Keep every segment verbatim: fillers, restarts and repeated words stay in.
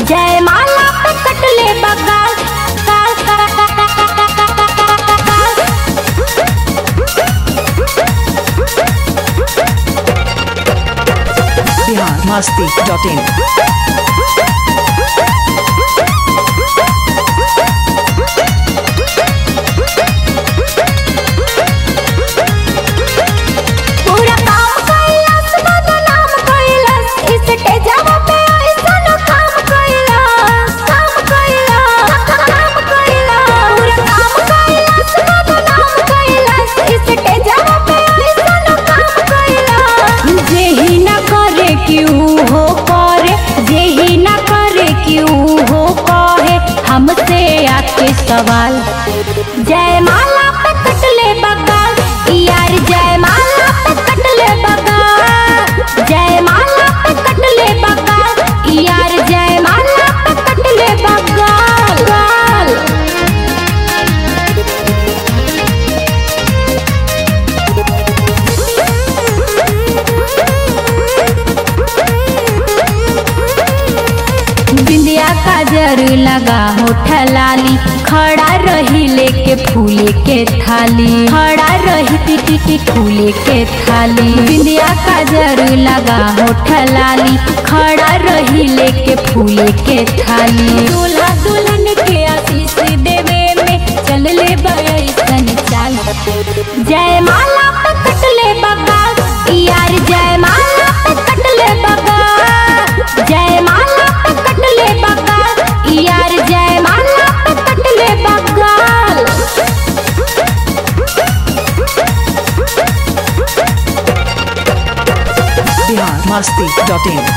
जयमाला पे कटले बगाल बिहार मस्ती dot in. हमसे आके सवाल जयमाला पे कटले बगाल यार जयमाला पे कटले बगाल जयमाला पे कटले बगाल यार जयमाला पे कटले बगाल गाल बिंदिया काजर लगा होठ लाली खड़ा रही लेके फूले के थाली खड़ा रही टिटी फूले के थाली बिंदिया काजर लगा होठ लाली खड़ा रही लेके फूले के थाली दूल्हा दुल्हन के आशीष देवे में चल ले बैसन चाल जयमाला पे कटले बगाल यार जयमाला पे कटले बगाल जयमाला पे कटले बगाल यार जयमाला पे कटले बगाल बिहार मस्ती डॉट इन।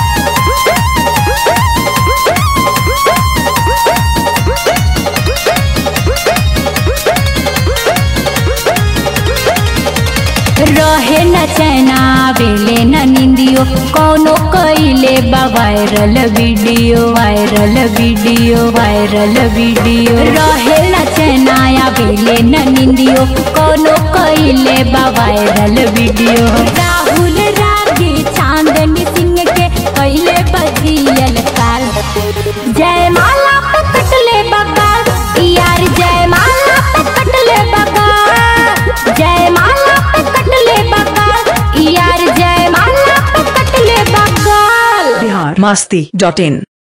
रहे न चैना बेले न निंदियो कोनो कइले बा viral video viral video viral video रहे न चैना या बेले न निंदियो कोनो कइले बा वायरल वीडियो राहुल रागी चांदनी सिंह के कइले बजियल काल जयमाला पे कटले बगाल यार जयमाला पे कटले बगाल जयमाला पे कटले बगाल यार जयमाला पे कटले बगाल बिहार मस्ती डॉट इन।